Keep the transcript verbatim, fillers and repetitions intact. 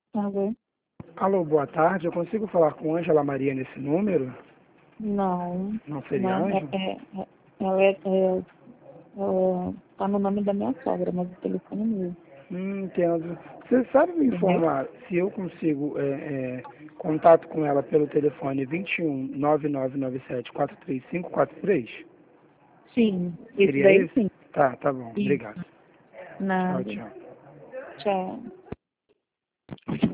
Alô? Alô, boa tarde. Eu consigo falar com Ângela Maria nesse número? Não, Não seria não, é, Ângela? é, é, ela é, é, é, tá no nome da minha sogra, mas o telefone é meu, Hum, entendo. Você sabe me entendeu? informar se eu consigo é, é, contato com ela pelo telefone vinte e um, nove nove nove sete, quatro três cinco quatro três? Sim, isso Seria daí esse? sim. Tá, tá bom. Isso, Obrigado. Tchau, nada. tchau. Tchau.